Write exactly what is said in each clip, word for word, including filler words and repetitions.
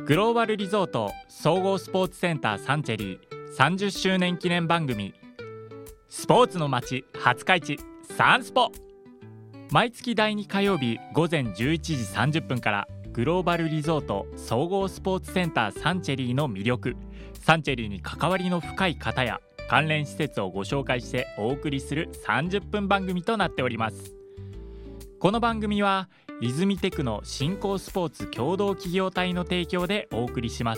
グローバルリゾート総合スポーツセンターサンチェリーさんじゅっしゅうねん記念番組、スポーツの街廿日市サンスポ。毎月だいに火曜日午前じゅういちじさんじゅっぷんからグローバルリゾート総合スポーツセンターサンチェリーの魅力、サンチェリーに関わりの深い方や関連施設をご紹介してお送りするさんじゅっぷん番組となっております。この番組は泉テクノ新興スポーツ共同企業体の提供でお送りします。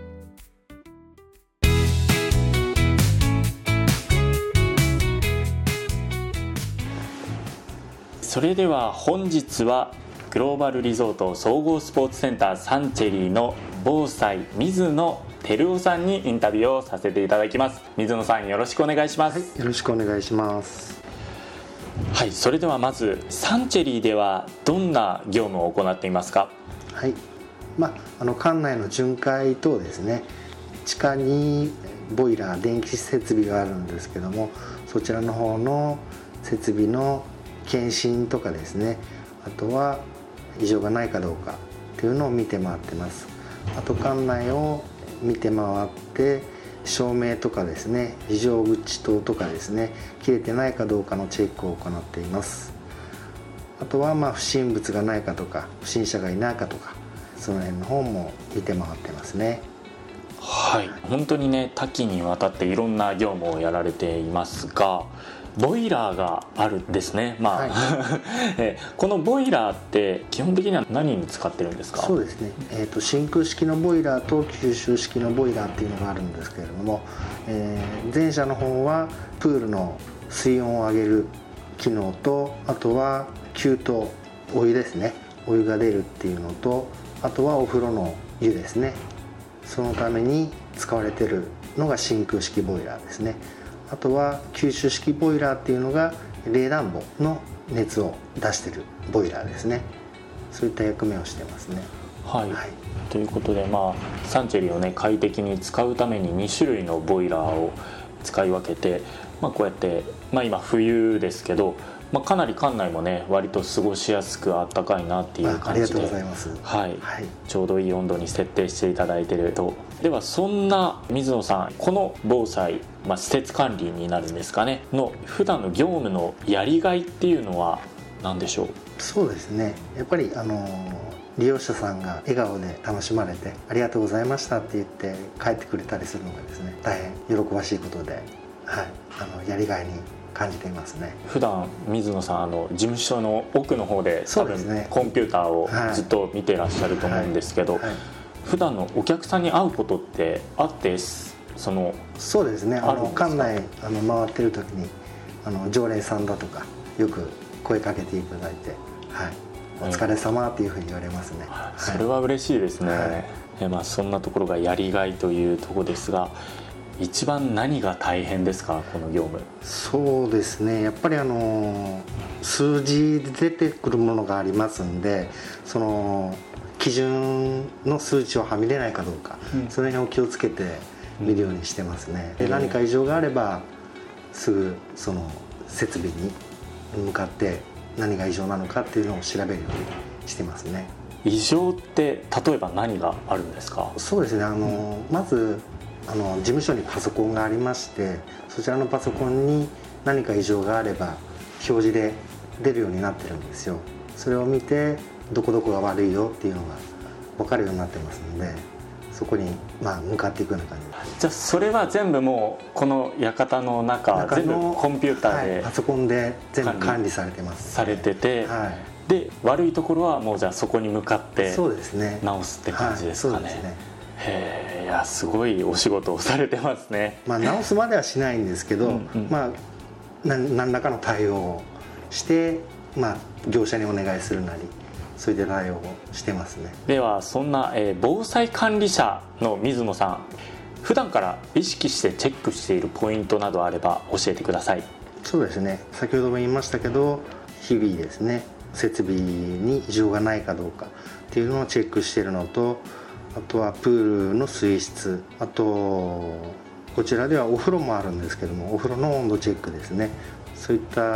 それでは本日はグローバルリゾート総合スポーツセンターサンチェリーの防災水野照夫さんにインタビューをさせていただきます。水野さん、よろしくお願いします。 はい、よろしくお願いします。 はい、それではまずサンチェリーではどんな業務を行っていますか？ はい、まあ、あの館内の巡回等ですね、地下にボイラー電気設備があるんですけども、そちらの方の設備の検診とかですね、あとは異常がないかどうかっていうのを見て回ってます。あと館内を見て回って照明とかですね、非常口灯とかですね、切れてないかどうかのチェックを行っています。あとはまあ不審物がないかとか不審者がいないかとか、その辺の方も見て回ってますね。 はい、本当にね、多岐にわたっていろんな業務をやられていますが、ボイラーがあるんですね。まあ、はいえこのボイラーって基本的には何に使ってるんですか？ そうですね、えーと、真空式のボイラーと吸収式のボイラーっていうのがあるんですけれども、えー、前者の方はプールの水温を上げる機能と、あとは給湯、お湯ですね、お湯が出るっていうのと、あとはお風呂の湯ですね、そのために使われてるのが真空式ボイラーですね。あとは吸収式ボイラーっていうのが冷暖房の熱を出してるボイラーですね。そういった役目をしてますね。 はい、はい、ということで、まあ、サンチェリーをね快適に使うためにに種類のボイラーを使い分けて、まあ、こうやって、まあ、今冬ですけど、まあ、かなり館内もね割と過ごしやすくあったかいなっていう感じで、 あ, ありがとうございます、はいはい、ちょうどいい温度に設定していただいていると。ではそんな水野さん、この防災、まあ、施設管理になるんですかねの普段の業務のやりがいっていうのは何でしょう？ そうですね、やっぱりあの利用者さんが笑顔で楽しまれてありがとうございましたって言って帰ってくれたりするのがですね、大変喜ばしいことで、はい、あのやりがいに感じていますね。 普段水野さん、あの事務所の奥の方で多分、ね、コンピューターをずっと見てらっしゃると思うんですけど、はいはいはい、普段のお客さんに会うことってあってそのそうですね、あの館内あの回ってる時にあの常連さんだとかよく声かけていただいて、はい、お疲れ様っていうふうに言われますね。 はい、それは嬉しいですね。はい、えまあ、そんなところがやりがいというところですが、一番何が大変ですか、この業務？ そうですね、やっぱりあの数字で出てくるものがありますんで、その基準の数値をはみ出ないかどうか、うん、その辺を気をつけて見るようにしてますね。で、何か異常があればすぐその設備に向かって何が異常なのかっていうのを調べるようにしてますね。 異常って例えば何があるんですか？ そうですね、あの、うん、まずあの事務所にパソコンがありまして、そちらのパソコンに何か異常があれば表示で出るようになってるんですよ。それを見てどこどこが悪いよっていうのが分かるようになってますので、そこにまあ向かっていくような感じです。 じゃあそれは全部もうこの館の 中, 中全部コンピューターで、 はい、パソコンで全部管理されてます、 ね、されてて、はい、で悪いところはもうじゃあそこに向かって直すって感じですかね。 そうですね。 へえ、いやすごいお仕事をされてますね。 まあ、直すまではしないんですけど、うん、うん、まあ何らかの対応をして、まあ、業者にお願いするなりそういった対応をしてますね。 ではそんな、えー、防災管理者の水野さん、普段から意識してチェックしているポイントなどあれば教えてください。 そうですね、先ほども言いましたけど、日々ですね設備に異常がないかどうかっていうのをチェックしているのと、あとはプールの水質、あとこちらではお風呂もあるんですけども、お風呂の温度チェックですね、そういった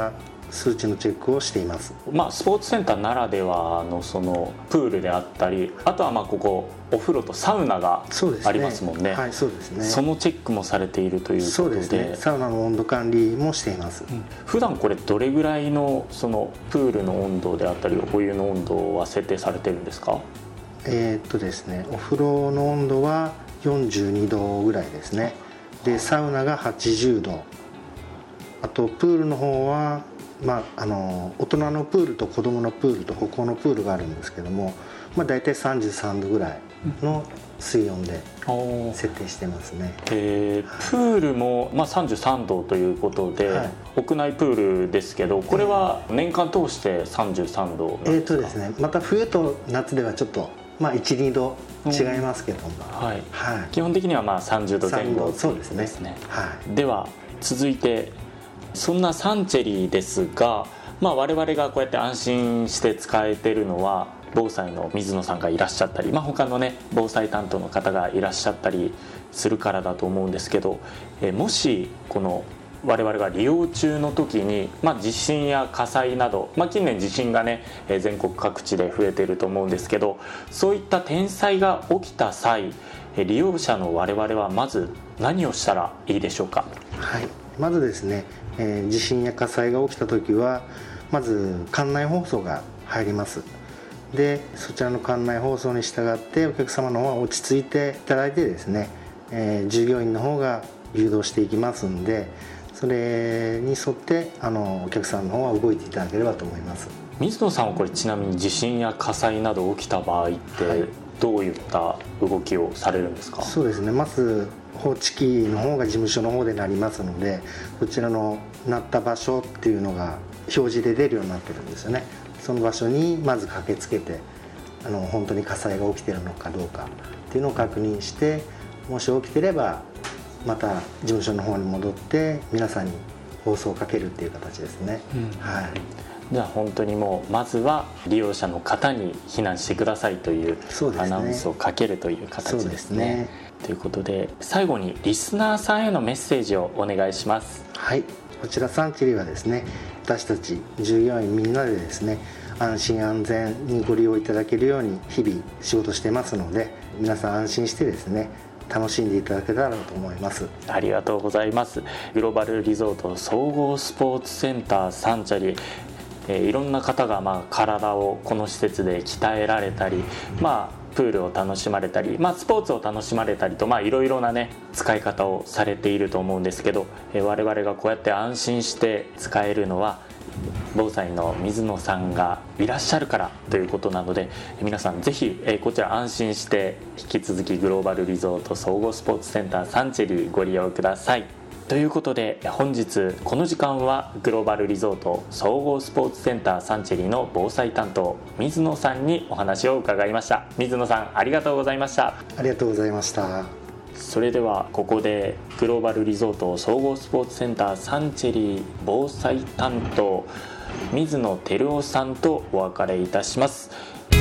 数値のチェックをしています。 まあ、スポーツセンターならではのそのプールであったり、あとはまあここお風呂とサウナがありますもんね。 はい、そうですね。 そのチェックもされているということで。 そうですね。サウナの温度管理もしています。 うん、普段これどれぐらいのそのプールの温度であったりお湯の温度は設定されてるんですか？ えー、っとですね、お風呂の温度はよんじゅうにどぐらいですね。でサウナがはちじゅうど、あとプールの方は、まあ、あの大人のプールと子どものプールと歩行のプールがあるんですけども、まあ、大体さんじゅうさんどぐらいの水温で設定してますね。 えー、プールも、まあ、さんじゅうさんどということで、はい、屋内プールですけど、これは年間通してさんじゅうさんどなんですか？ えーとですね、また冬と夏ではちょっと、まあ、いち、にど違いますけども、 うん、はいはい、基本的にはまあさんじゅうどぜん後そうですね。 ですね、はい、では続いてそんなサンチェリーですが、まあ、我々がこうやって安心して使えてるのは防災の水野さんがいらっしゃったり、まあ、他のね防災担当の方がいらっしゃったりするからだと思うんですけど、えもしこの我々が利用中の時に、まあ、地震や火災など、まあ、近年地震がね全国各地で増えていると思うんですけど、そういった天災が起きた際、利用者の我々はまず何をしたらいいでしょうか？ はい、まずですね、えー、地震や火災が起きた時はまず館内放送が入ります。でそちらの館内放送に従ってお客様の方は落ち着いていただいてですね、えー、従業員の方が誘導していきますんで、それに沿ってあのお客さんの方は動いていただければと思います。 水野さんはこれちなみに地震や火災など起きた場合って、はい、どういった動きをされるんですか？ そうですね、まず報知器の方が事務所の方でなりますので、そちらのなった場所っていうのが表示で出るようになってるんですよね。その場所にまず駆けつけて、あの本当に火災が起きているのかどうかっていうのを確認して、もし起きてればまた事務所の方に戻って皆さんに放送をかけるっていう形ですね、うん、はい。 じゃあ本当にもうまずは利用者の方に避難してくださいというアナウンスをかけるという形ですね。そうですね。ということで最後にリスナーさんへのメッセージをお願いします。 はい、こちらサンチェリーはですね、私たち従業員みんなでですね、安心安全にご利用いただけるように日々仕事してますので、皆さん安心してですね楽しんでいただけたらと思います。 ありがとうございます。グローバルリゾート総合スポーツセンターサンチャリー、えー、いろんな方がまあ体をこの施設で鍛えられたり、まあプールを楽しまれたり、まあ、スポーツを楽しまれたりと、まあ、いろいろなね使い方をされていると思うんですけど、えー、我々がこうやって安心して使えるのは防災の水野さんがいらっしゃるからということなので、皆さんぜひこちら安心して引き続きグローバルリゾート総合スポーツセンターサンチェリーご利用ください。ということで本日この時間はグローバルリゾート総合スポーツセンターサンチェリーの防災担当水野さんにお話を伺いました。水野さんありがとうございました。 ありがとうございました。 それではここでグローバルリゾート総合スポーツセンターサンチェリー防災担当水野照夫さんとお別れいたします。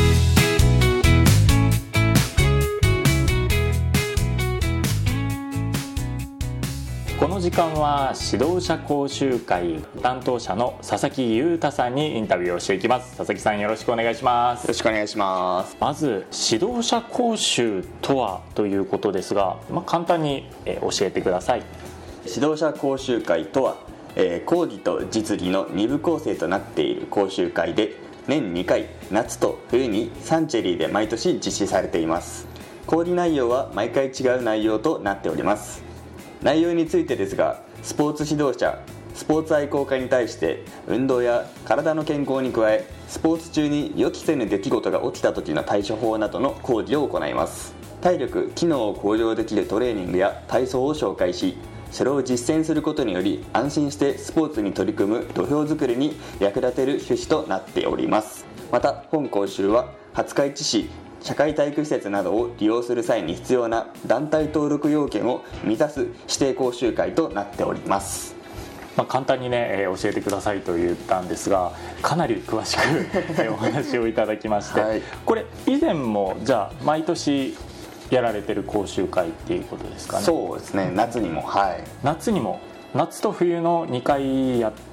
この時間は指導者講習会担当者の佐々木裕太さんにインタビューをしていきます。佐々木さんよろしくお願いします。 よろしくお願いします。 まず指導者講習とはということですが、まあ、簡単に教えてください。 指導者講習会とは、えー、講義と実技のに部構成となっている講習会で、年にかい夏と冬にサンチェリーで毎年実施されています。講義内容は毎回違う内容となっております。内容についてですが、スポーツ指導者、スポーツ愛好家に対して運動や体の健康に加え、スポーツ中に予期せぬ出来事が起きた時の対処法などの講義を行います。体力・機能を向上できるトレーニングや体操を紹介し、それを実践することにより安心してスポーツに取り組む土俵作りに役立てる趣旨となっております。また本講習は廿日市市社会体育施設などを利用する際に必要な団体登録要件を満たす指定講習会となっております。 まあ、簡単にね、えー、教えてくださいと言ったんですが、かなり詳しくお話をいただきまして、はい、これ以前もじゃあ毎年やられてる講習会っていうことですかね。 そうですね、夏にも、はい、 夏にも夏と冬のにかいやっ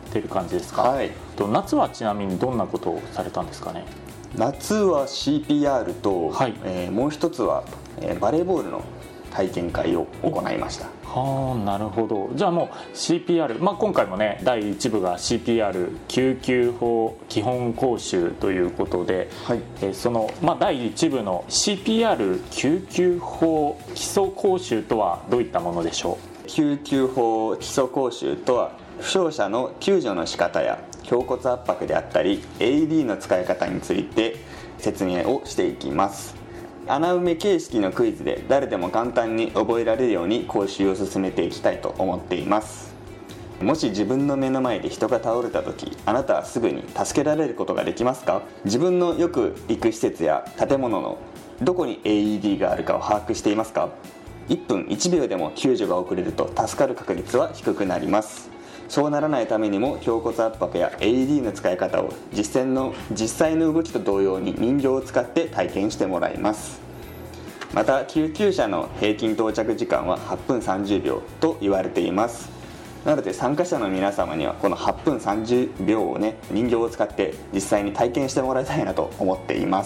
てる感じですか？ はい。 と夏はちなみにどんなことをされたんですかね？ 夏は シーピーアール と、 はい、 えー、もう一つは、えー、バレーボールの体験会を行いました。 はあ、なるほど。じゃあもう シーピーアール、まあ、今回もねだいいち部が シーピーアール 救急法基本講習ということで、はい、えー、その、まあ、だいいち部の シーピーアール 救急法基礎講習とはどういったものでしょう？ 救急法基礎講習とは負傷者の救助の仕方や胸骨圧迫であったり エーイーディー の使い方について説明をしていきます。穴埋め形式のクイズで誰でも簡単に覚えられるように講習を進めていきたいと思っています。もし自分の目の前で人が倒れた時、あなたはすぐに助けられることができますか？自分のよく行く施設や建物のどこに エーイーディー があるかを把握していますか？いっぷんいちびょうでも救助が遅れると助かる確率は低くなります。そうならないためにも胸骨圧迫や エーイーディー の使い方を実践の実際の動きと同様に人形を使って体験してもらいます。また救急車の平均到着時間ははっぷんさんじゅうびょうと言われています。なので参加者の皆様にはこのはっぷんさんじゅうびょうをね人形を使って実際に体験してもらいたいなと思っています。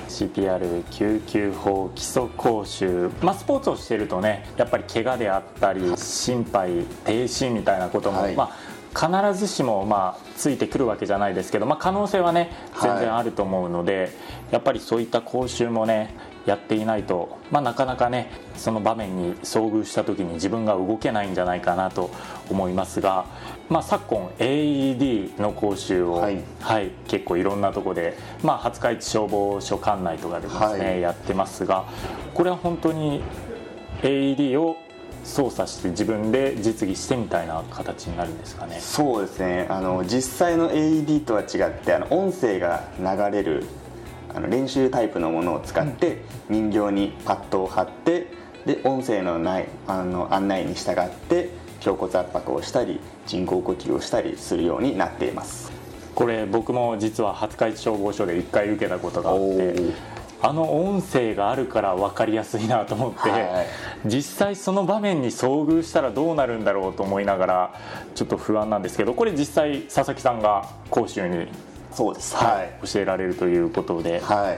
シーピーアール 救急法基礎講習、まあ、スポーツをしているとねやっぱり怪我であったり心肺停止みたいなことも、はい、まあ、必ずしもまあついてくるわけじゃないですけど、まあ、可能性はね全然あると思うので、はい、やっぱりそういった講習もねやっていないと、まあ、なかなかねその場面に遭遇した時に自分が動けないんじゃないかなと思いますが、まあ、昨今 エーイーディー の講習を、はいはい、結構いろんなとこで、まあ、廿日市消防署管内とかでですね、はい、やってますが、これは本当に エーイーディー を操作して自分で実技してみたいな形になるんですかね？ そうですね、あの実際の エーイーディー とは違ってあの音声が流れるあの練習タイプのものを使って人形にパッドを貼ってで音声のないあの案内に従って胸骨圧迫をしたり人工呼吸をしたりするようになっています。 これ僕も実は廿日市消防署でいっかい受けたことがあって、あの音声があるから分かりやすいなと思って、はい、実際その場面に遭遇したらどうなるんだろうと思いながらちょっと不安なんですけど、これ実際佐々木さんが講習にそうです、 はい、教えられるということで、 はい、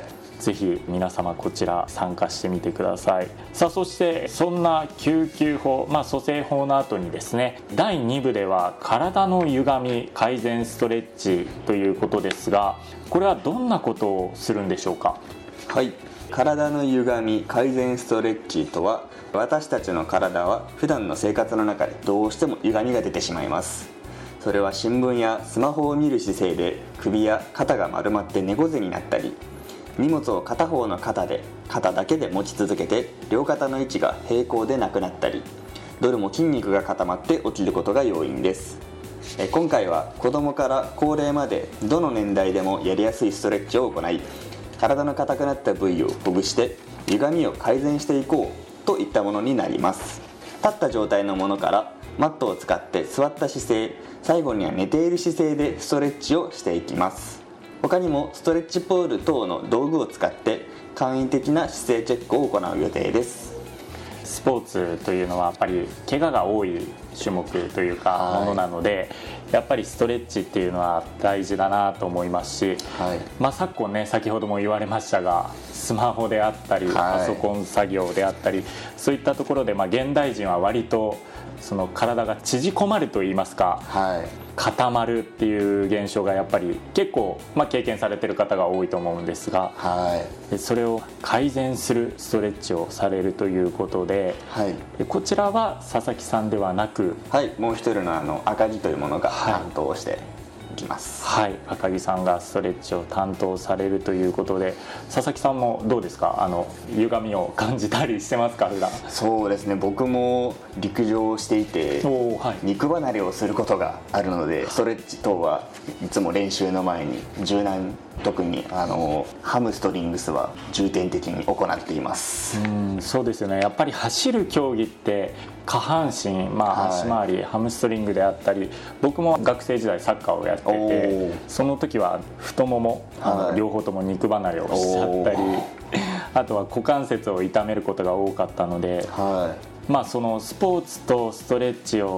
ぜひ皆様こちら参加してみてください。さあそしてそんな救急法、まあ、蘇生法の後にですねだいに部では体の歪み改善ストレッチということですが、これはどんなことをするんでしょうか？ はい、体の歪み改善ストレッチとは私たちの体は普段の生活の中でどうしても歪みが出てしまいます。それは新聞やスマホを見る姿勢で首や肩が丸まって猫背になったり、荷物を片方の肩で肩だけで持ち続けて両肩の位置が平行でなくなったり、どれも筋肉が固まって起きることが要因です。今回は子どもから高齢までどの年代でもやりやすいストレッチを行い、体の硬くなった部位をほぐして歪みを改善していこうといったものになります。立った状態のものからマットを使って座った姿勢、最後には寝ている姿勢でストレッチをしていきます。他にもストレッチポール等の道具を使って簡易的な姿勢チェックを行う予定です。 スポーツというのはやっぱり怪我が多い種目というかものなので、やっぱりストレッチっていうのは大事だなと思いますし、はい、まあ、昨今ね先ほども言われましたがスマホであったり、はい、パソコン作業であったりそういったところで、まあ、現代人は割とその体が縮こまるといいますか、はい、固まるっていう現象がやっぱり結構、まあ、経験されてる方が多いと思うんですが、はい、それを改善するストレッチをされるということで、はい、こちらは佐々木さんではなく、 はい、もう一人のあの赤木というものが担当していきます。 はい、赤木さんがストレッチを担当されるということで、佐々木さんもどうですか、あの歪みを感じたりしてますか普段？ そうですね、僕も陸上をしていて、はい、肉離れをすることがあるので、ストレッチ等はいつも練習の前に柔軟、特にあのハムストリングスは重点的に行っています。 うん、そうですよね。やっぱり走る競技って下半身、まあ、足回り、はい、ハムストリングであったり、僕も学生時代サッカーをやってて、その時は太もも、あの、はい、両方とも肉離れをしちゃったり、あとは股関節を痛めることが多かったので、はい、まあ、そのスポーツとストレッチを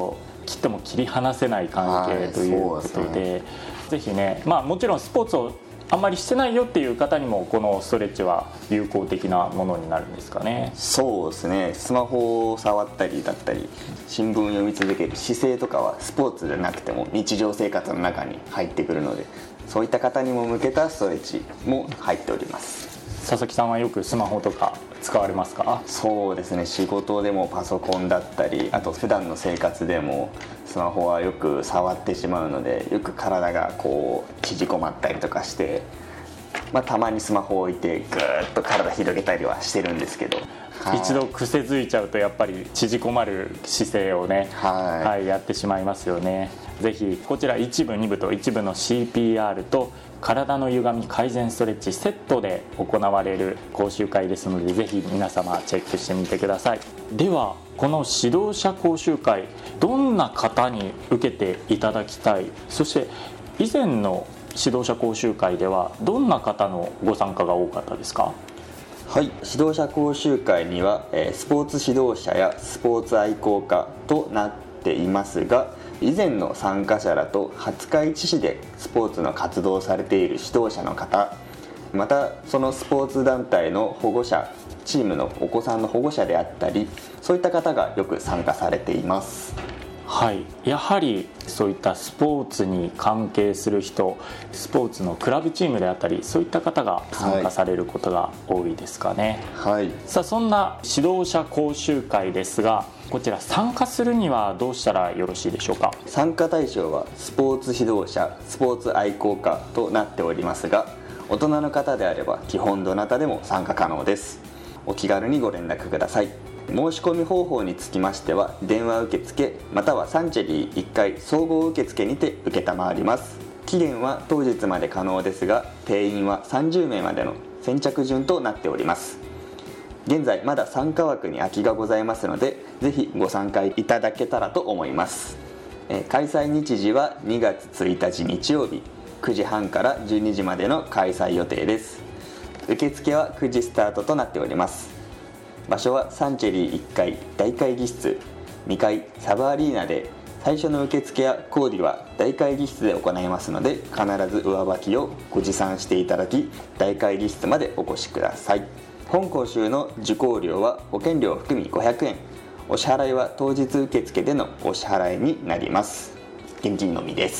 切っても切り離せない関係ということで、ぜひね、まあ、もちろんスポーツをあんまりしてないよっていう方にもこのストレッチは有効的なものになるんですかね。 そうですね、スマホを触ったりだったり新聞を読み続ける姿勢とかはスポーツじゃなくても日常生活の中に入ってくるので、そういった方にも向けたストレッチも入っております。 佐々木さんはよくスマホとか使われますか？ そうですね、仕事でもパソコンだったり、あと普段の生活でもスマホはよく触ってしまうので、よく体がこう縮こまったりとかして、まあ、たまにスマホを置いてぐーっと体広げたりはしてるんですけど、 はい、一度癖づいちゃうとやっぱり縮こまる姿勢をね、はいはい、やってしまいますよね。ぜひこちらいち部に部といち部の シーピーアール と体の歪み改善ストレッチセットで行われる講習会ですので、ぜひ皆様チェックしてみてください。ではこの指導者講習会、どんな方に受けていただきたい、そして以前の指導者講習会ではどんな方のご参加が多かったですか？ はい、指導者講習会にはスポーツ指導者やスポーツ愛好家となっていますが、以前の参加者らと廿日市市でスポーツの活動をされている指導者の方、またそのスポーツ団体の保護者、チームのお子さんの保護者であったり、そういった方がよく参加されています。 はい、やはりそういったスポーツに関係する人、スポーツのクラブチームであったり、そういった方が参加されることが多いですかね。 はい、 さあそんな指導者講習会ですが、こちら参加するにはどうしたらよろしいでしょうか？ 参加対象はスポーツ指導者、スポーツ愛好家となっておりますが、大人の方であれば基本どなたでも参加可能です。お気軽にご連絡ください。申し込み方法につきましては、電話受付またはサンチェリーいっかい総合受付にて承ります。期限は当日まで可能ですが、定員はさんじゅうめいまでの先着順となっております。現在まだ参加枠に空きがございますので、ぜひご参加いただけたらと思います。えー、開催日時はにがつついたち日曜日くじはんからじゅうにじまでの開催予定です。受付はくじスタートとなっております。場所はサンチェリーいっかい大会議室、にかいサブアリーナで、最初の受付や講義は大会議室で行いますので、必ず上履きをご持参していただき、大会議室までお越しください。本講習の受講料は保険料を含みごひゃくえん、お支払いは当日受付でのお支払いになります。現金のみです。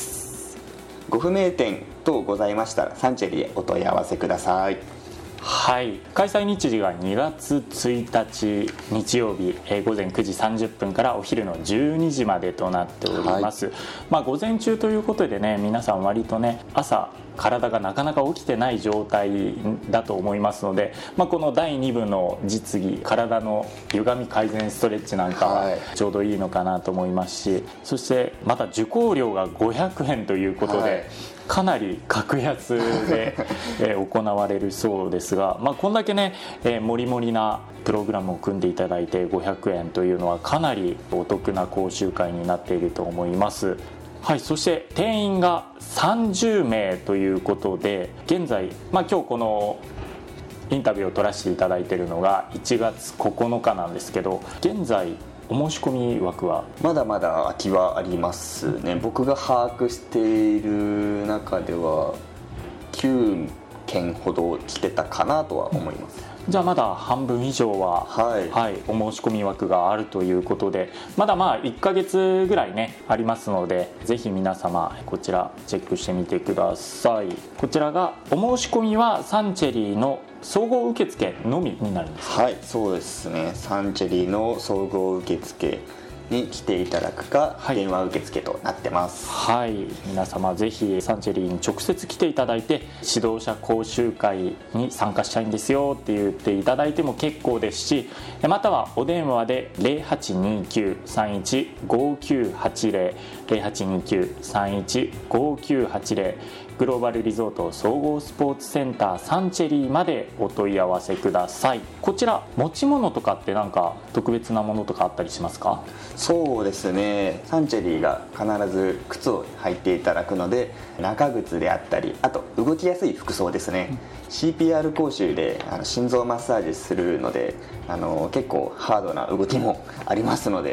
ご不明点等ございましたらサンチェリーへお問い合わせください。 はい、開催日時がにがつついたち日曜日、えー、午前くじさんじゅっぷんからお昼のじゅうにじまでとなっております。はい、まあ、午前中ということでね、皆さん割とね朝体がなかなか起きてない状態だと思いますので、まあ、このだいに部の実技、体の歪み改善ストレッチなんかはちょうどいいのかなと思いますし、はい、そしてまた受講料がごひゃくえんということで、はい、かなり格安で行われるそうですが、まあ、こんだけね、えー、もりもりなプログラムを組んでいただいてごひゃくえんというのはかなりお得な講習会になっていると思います。はい、そして定員がさんじゅうめいということで、現在、まあ、今日このインタビューを取らせていただいているのがいちがつここのかなんですけど、現在お申し込み枠はまだまだ空きはありますね。僕が把握している中ではきゅうけんほど来てたかなとは思います。 じゃあまだ半分以上は、はいはい、お申し込み枠があるということで、まだまあいっかげつぐらいねありますので、ぜひ皆様こちらチェックしてみてください。こちらがお申し込みはサンチェリーの総合受付のみになるんですか？ はい、そうですね。サンチェリーの総合受付に来ていただくか、はい、電話受付となってます。 はい、皆様ぜひサンチェリーに直接来ていただいて、指導者講習会に参加したいんですよって言っていただいても結構ですし、またはお電話で ゼロはちにきゅうさんいちごきゅうはちゼロ ゼロはちにきゅうさんいちごきゅうはちゼログローバルリゾート総合スポーツセンターサンチェリーまでお問い合わせください。こちら持ち物とかって何か特別なものとかあったりしますか？ そうですね、サンチェリーが必ず靴を履いていただくので、中靴であったり、あと動きやすい服装ですね、うん、シーピーアール 講習であの心臓マッサージするので、あの結構ハードな動きもありますので、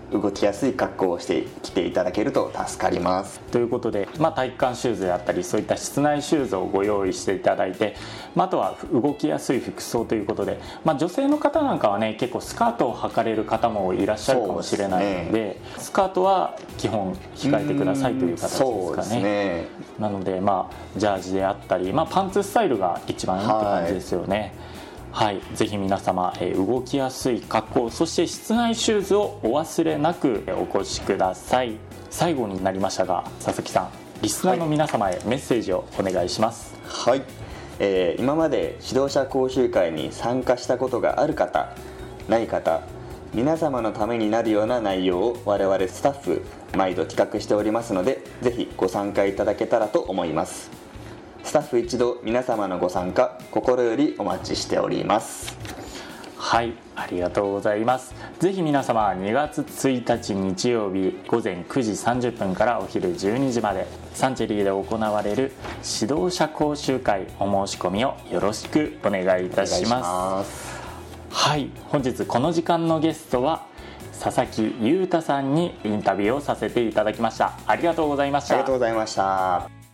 動きやすい格好をしてきていただけると助かります。 ということで、まあ、体育館シューズであったりそういった室内シューズをご用意していただいて、まあ、あとは動きやすい服装ということで、まあ、女性の方なんかはね結構スカートを履かれる方もいらっしゃるかもしれないの で, で、ね、スカートは基本控えてくださいという形ですかね。 そうですね。 なので、まあ、ジャージであったり、まあ、パンツスタイルが一番いいって感じですよね。はい、ぜひ皆様、えー、動きやすい格好、そして室内シューズをお忘れなくお越しください。最後になりましたが、佐々木さん、リスナーの皆様へメッセージをお願いします。 はい、えー、今まで指導者講習会に参加したことがある方、ない方、皆様のためになるような内容を我々スタッフ毎度企画しておりますので、ぜひご参加いただけたらと思います。スタッフ一同皆様のご参加心よりお待ちしております。 はい、ありがとうございます。ぜひ皆様にがつついたち日曜日午前くじさんじゅっぷんからお昼じゅうにじまでサンチェリーで行われる指導者講習会お申し込みをよろしくお願いいたします。はい、本日この時間のゲストは佐々木優太さんにインタビューをさせていただきました。ありがとうございました。 ありがとうございました。